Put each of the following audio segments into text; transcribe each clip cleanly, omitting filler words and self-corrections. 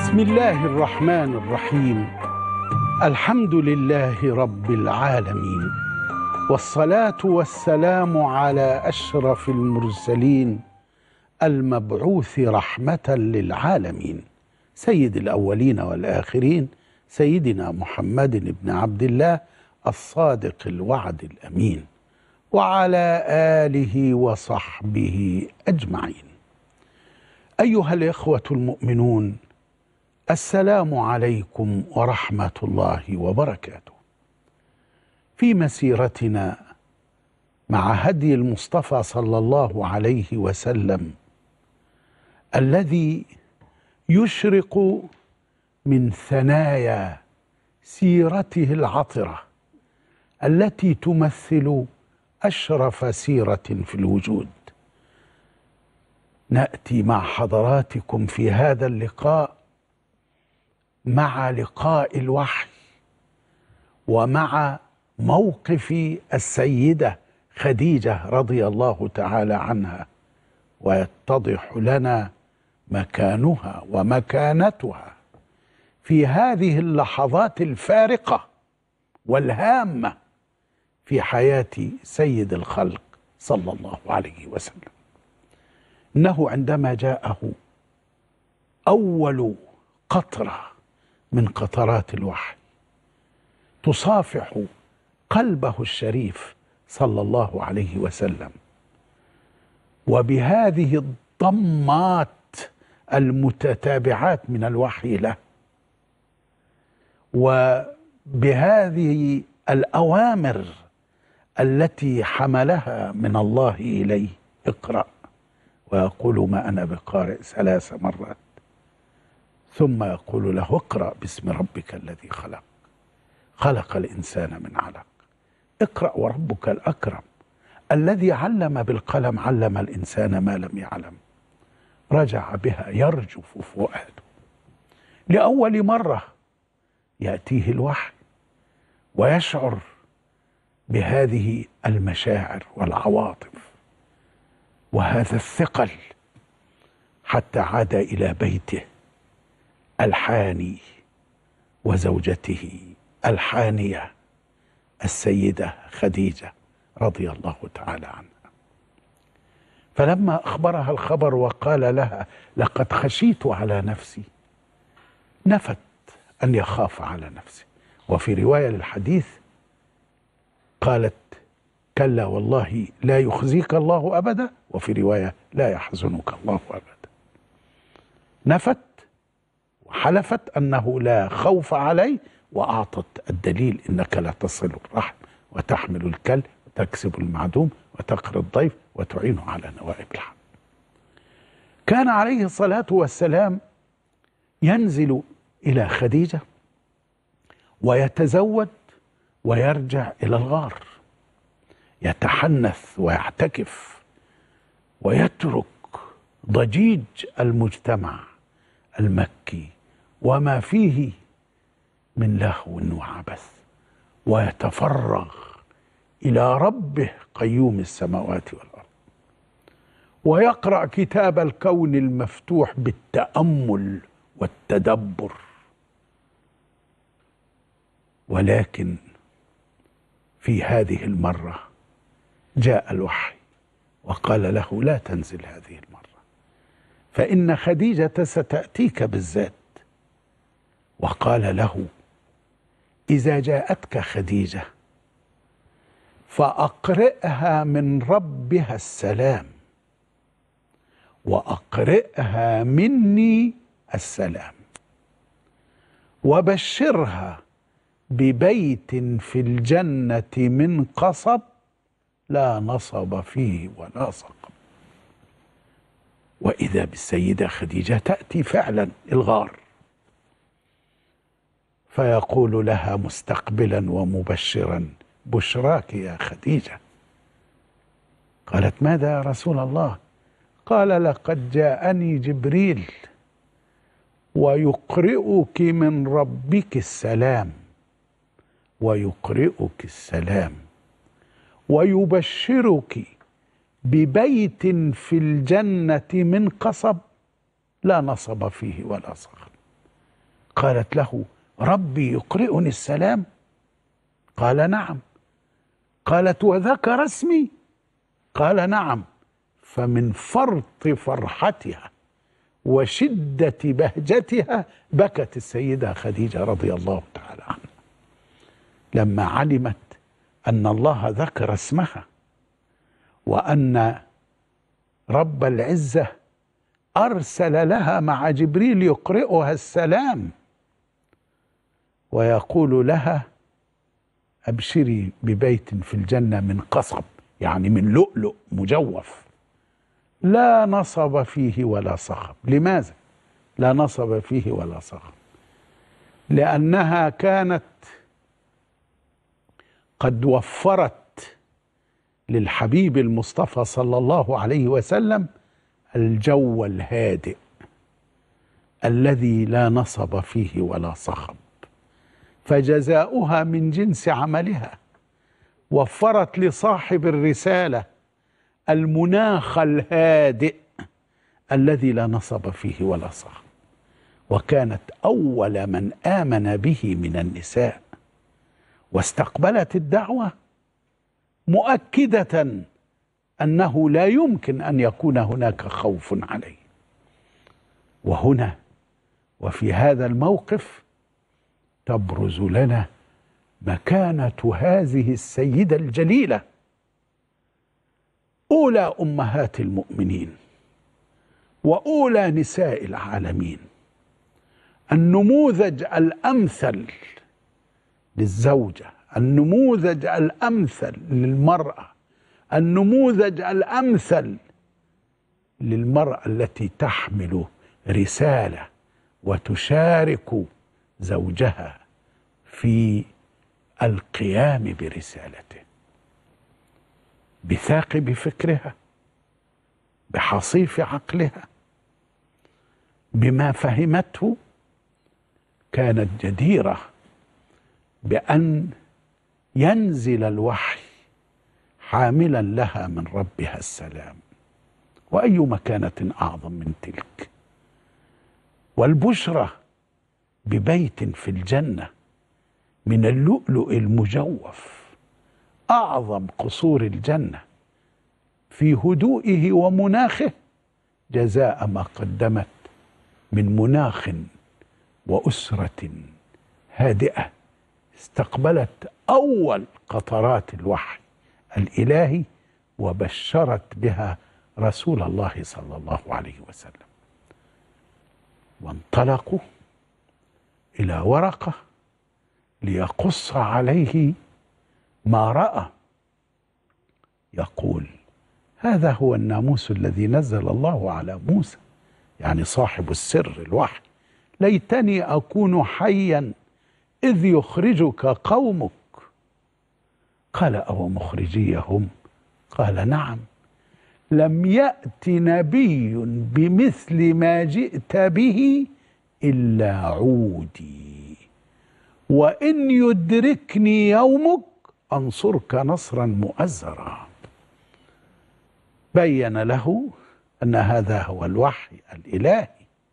بسم الله الرحمن الرحيم. الحمد لله رب العالمين، والصلاة والسلام على أشرف المرسلين المبعوث رحمة للعالمين، سيد الأولين والآخرين، سيدنا محمد بن عبد الله الصادق الوعد الأمين، وعلى آله وصحبه أجمعين. أيها الإخوة المؤمنون، السلام عليكم ورحمة الله وبركاته. في مسيرتنا مع هدي المصطفى صلى الله عليه وسلم الذي يشرق من ثنايا سيرته العطرة التي تمثل أشرف سيرة في الوجود، نأتي مع حضراتكم في هذا اللقاء مع لقاء الوحي ومع موقف السيدة خديجة رضي الله تعالى عنها، ويتضح لنا مكانها ومكانتها في هذه اللحظات الفارقة والهامة في حياة سيد الخلق صلى الله عليه وسلم. إنه عندما جاءه أول قطرة من قطرات الوحي تصافح قلبه الشريف صلى الله عليه وسلم، وبهذه الضمات المتتابعات من الوحي له، وبهذه الأوامر التي حملها من الله إليه: اقرأ، ويقول ما أنا بقارئ 3 مرات، ثم يقول له: اقرأ باسم ربك الذي خلق، خلق الإنسان من علق، اقرأ وربك الأكرم الذي علم بالقلم، علم الإنسان ما لم يعلم. رجع بها يرجف فؤاده، لأول مرة يأتيه الوحي ويشعر بهذه المشاعر والعواطف وهذا الثقل، حتى عاد إلى بيته الحاني وزوجته الحانية السيدة خديجة رضي الله تعالى عنها. فلما أخبرها الخبر وقال لها: لقد خشيت على نفسي، نفت أن يخاف على نفسه. وفي رواية للحديث قالت: كلا والله لا يخزيك الله أبدا، وفي رواية لا يحزنك الله أبدا. نفت وحلفت أنه لا خوف عليه، وأعطت الدليل: إنك لا تصل الرحم وتحمل الكل وتكسب المعدوم وتقري الضيف وتعين على نوائب الحق. كان عليه الصلاة والسلام ينزل إلى خديجة ويتزود ويرجع إلى الغار، يتحنث ويعتكف ويترك ضجيج المجتمع المكي وما فيه من لهو وعبث، ويتفرغ إلى ربه قيوم السماوات والأرض، ويقرأ كتاب الكون المفتوح بالتأمل والتدبر. ولكن في هذه المرة جاء الوحي وقال له: لا تنزل هذه المرة، فإن خديجة ستأتيك بالذات. وقال له: إذا جاءتك خديجة فأقرئها من ربها السلام، وأقرئها مني السلام، وبشرها ببيت في الجنة من قصب لا نصب فيه ولا صقب. وإذا بالسيدة خديجة تأتي فعلا الغار، فيقول لها مستقبلا ومبشرا: بشراك يا خديجة. قالت: ماذا يا رسول الله؟ قال: لقد جاءني جبريل ويقرئك من ربك السلام، ويقرئك السلام، ويبشرك ببيت في الجنة من قصب لا نصب فيه ولا صخر. قالت له: ربي يقرئني السلام؟ قال: نعم. قالت: وذكر اسمي؟ قال: نعم. فمن فرط فرحتها وشدة بهجتها بكت السيدة خديجة رضي الله تعالى عنها لما علمت أن الله ذكر اسمها، وأن رب العزة أرسل لها مع جبريل يقرئها السلام ويقول لها: أبشري ببيت في الجنة من قصب، يعني من لؤلؤ مجوف، لا نصب فيه ولا صخب. لماذا لا نصب فيه ولا صخب؟ لأنها كانت قد وفرت للحبيب المصطفى صلى الله عليه وسلم الجو الهادئ الذي لا نصب فيه ولا صخب، فجزاؤها من جنس عملها. وفرت لصاحب الرسالة المناخ الهادئ الذي لا نصب فيه ولا صخب، وكانت أول من آمن به من النساء، واستقبلت الدعوة مؤكدة أنه لا يمكن أن يكون هناك خوف عليه. وهنا وفي هذا الموقف تبرز لنا مكانة هذه السيدة الجليلة، أولى أمهات المؤمنين وأولى نساء العالمين، النموذج الأمثل للزوجة، النموذج الأمثل للمرأة، النموذج الأمثل للمرأة التي تحمل رسالة وتشارك زوجها في القيام برسالته بثاقب فكرها، بحصيف عقلها، بما فهمته. كانت جديرة بأن ينزل الوحي حاملا لها من ربها السلام، وأي مكانة أعظم من تلك؟ والبشرى ببيت في الجنة من اللؤلؤ المجوف، أعظم قصور الجنة، في هدوئه ومناخه، جزاء ما قدمت من مناخ وأسرة هادئة استقبلت أول قطرات الوحي الإلهي وبشرت بها رسول الله صلى الله عليه وسلم. وانطلقوا إلى ورقة ليقص عليه ما رأى. يقول: هذا هو الناموس الذي نزل الله على موسى، يعني صاحب السر الوحي. ليتني أكون حيا إذ يخرجك قومك. قال: أو مخرجيهم؟ قال: نعم. لم يأت نبي بمثل ما جئت به إلا عودي، وإن يدركني يومك أنصرك نصرا مؤزرا. بين له أن هذا هو الوحي الإلهي.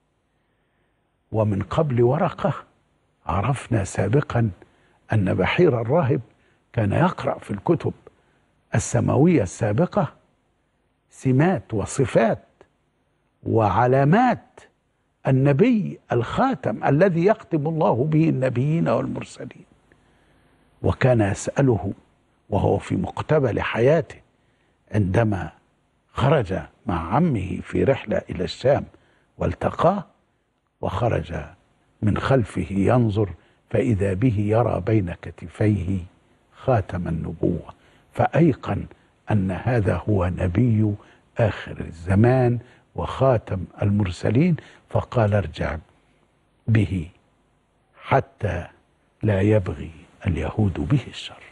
ومن قبل ورقة عرفنا سابقا أن بحير الراهب كان يقرأ في الكتب السماوية السابقة سمات وصفات وعلامات النبي الخاتم الذي يختم الله به النبيين والمرسلين. وكان يسأله وهو في مقتبل حياته عندما خرج مع عمه في رحلة إلى الشام والتقاه، وخرج من خلفه ينظر فإذا به يرى بين كتفيه خاتم النبوة، فأيقن أن هذا هو نبي آخر الزمان وخاتم المرسلين، فقال: ارجع به حتى لا يبغي اليهود به الشر.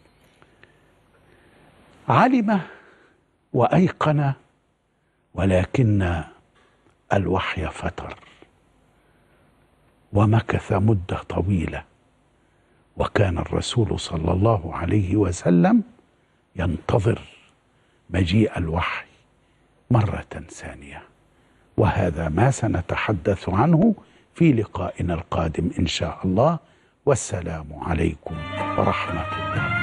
علم وأيقن، ولكن الوحي فتر ومكث مدة طويلة، وكان الرسول صلى الله عليه وسلم ينتظر مجيء الوحي مرة ثانية. وهذا ما سنتحدث عنه في لقائنا القادم إن شاء الله. والسلام عليكم ورحمة الله.